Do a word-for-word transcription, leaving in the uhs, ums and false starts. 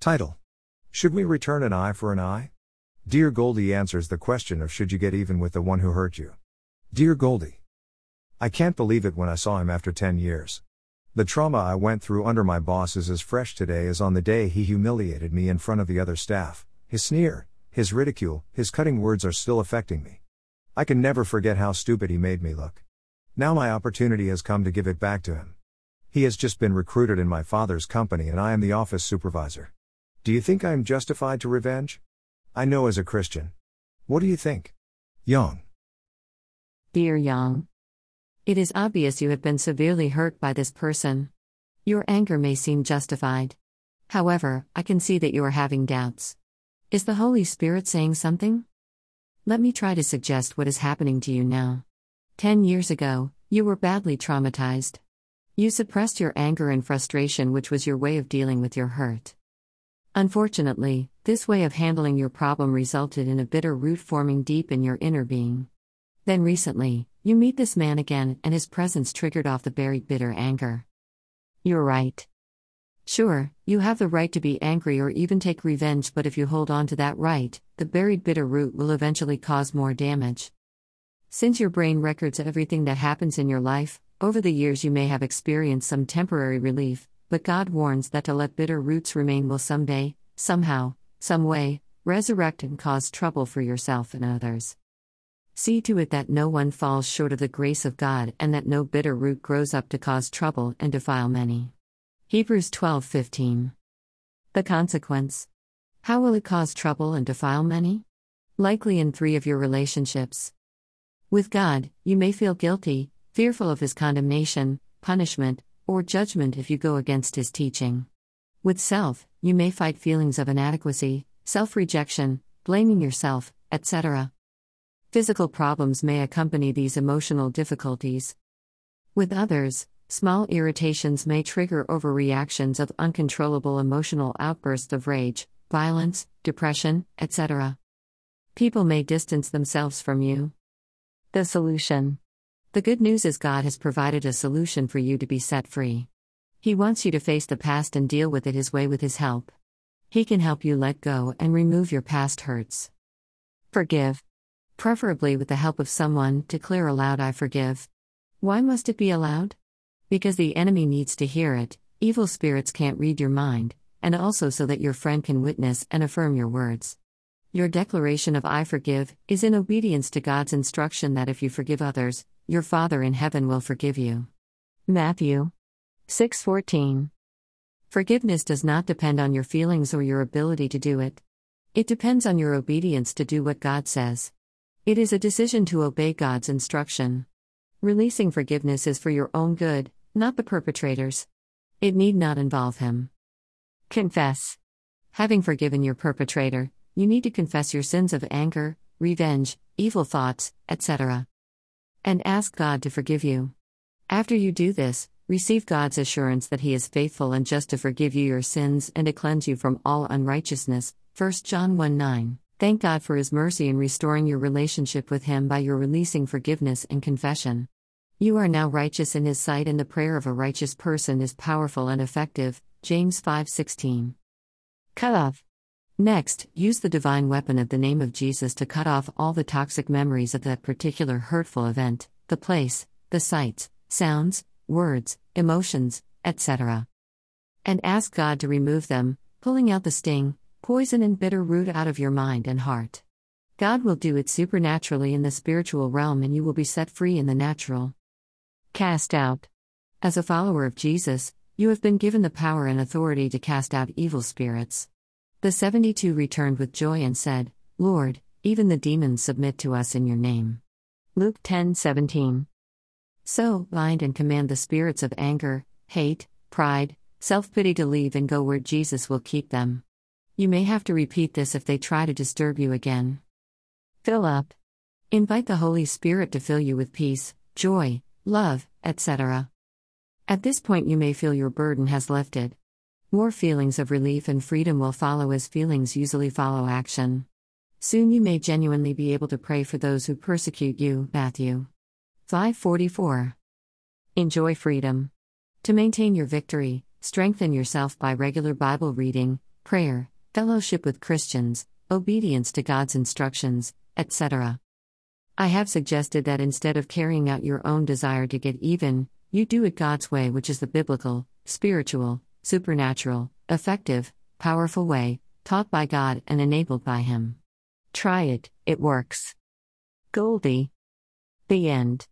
Title: Should we return an eye for an eye? Dear Goldie answers the question of should you get even with the one who hurt you. Dear Goldie, I can't believe it when I saw him after ten years. The trauma I went through under my boss is as fresh today as on the day he humiliated me in front of the other staff. His sneer, his ridicule, his cutting words are still affecting me. I can never forget how stupid he made me look. Now my opportunity has come to give it back to him. He has just been recruited in my father's company and I am the office supervisor. Do you think I am justified to revenge? I know as a Christian. What do you think? Young. Dear Yang, it is obvious you have been severely hurt by this person. Your anger may seem justified. However, I can see that you are having doubts. Is the Holy Spirit saying something? Let me try to suggest what is happening to you now. Ten years ago, you were badly traumatized. You suppressed your anger and frustration, which was your way of dealing with your hurt. Unfortunately, this way of handling your problem resulted in a bitter root forming deep in your inner being. Then recently, you meet this man again and his presence triggered off the buried bitter anger. You're right. Sure, you have the right to be angry or even take revenge, but if you hold on to that right, the buried bitter root will eventually cause more damage. Since your brain records everything that happens in your life, over the years you may have experienced some temporary relief, but God warns that to let bitter roots remain will someday, somehow, some way, resurrect and cause trouble for yourself and others. See to it that no one falls short of the grace of God and that no bitter root grows up to cause trouble and defile many. Hebrews twelve fifteen. The consequence. How will it cause trouble and defile many? Likely in three of your relationships. With God, you may feel guilty, fearful of His condemnation, punishment, or judgment if you go against His teaching. With self, you may fight feelings of inadequacy, self-rejection, blaming yourself, et cetera. Physical problems may accompany these emotional difficulties. With others, small irritations may trigger overreactions of uncontrollable emotional outbursts of rage, violence, depression, et cetera. People may distance themselves from you. The solution. The good news is God has provided a solution for you to be set free. He wants you to face the past and deal with it His way with His help. He can help you let go and remove your past hurts. Forgive. Preferably with the help of someone. Declare aloud, I forgive. Why must it be aloud? Because the enemy needs to hear it, evil spirits can't read your mind, and also so that your friend can witness and affirm your words. Your declaration of I forgive is in obedience to God's instruction that if you forgive others, your Father in heaven will forgive you. Matthew six fourteen. Forgiveness does not depend on your feelings or your ability to do it. It depends on your obedience to do what God says. It is a decision to obey God's instruction. Releasing forgiveness is for your own good, not the perpetrator's. It need not involve him. Confess. Having forgiven your perpetrator, you need to confess your sins of anger, revenge, evil thoughts, et cetera. And ask God to forgive you. After you do this, receive God's assurance that He is faithful and just to forgive you your sins and to cleanse you from all unrighteousness. First John one nine. Thank God for His mercy in restoring your relationship with Him by your releasing forgiveness and confession. You are now righteous in His sight, and the prayer of a righteous person is powerful and effective. James five sixteen. Cut off. Next, use the divine weapon of the name of Jesus to cut off all the toxic memories of that particular hurtful event, the place, the sights, sounds, words, emotions, et cetera. And ask God to remove them, pulling out the sting, poison and bitter root out of your mind and heart. God will do it supernaturally in the spiritual realm and you will be set free in the natural. Cast out. As a follower of Jesus, you have been given the power and authority to cast out evil spirits. The seventy-two returned with joy and said, Lord, even the demons submit to us in your name. Luke ten seventeen. So, bind and command the spirits of anger, hate, pride, self-pity to leave and go where Jesus will keep them. You may have to repeat this if they try to disturb you again. Fill up. Invite the Holy Spirit to fill you with peace, joy, love, et cetera. At this point you may feel your burden has lifted. More feelings of relief and freedom will follow as feelings usually follow action. Soon you may genuinely be able to pray for those who persecute you. Matthew five forty-four. Enjoy freedom. To maintain your victory, strengthen yourself by regular Bible reading, prayer, fellowship with Christians, obedience to God's instructions, et cetera. I have suggested that instead of carrying out your own desire to get even, you do it God's way, which is the biblical, spiritual, supernatural, effective, powerful way, taught by God and enabled by Him. Try it, it works. Goldie. The end.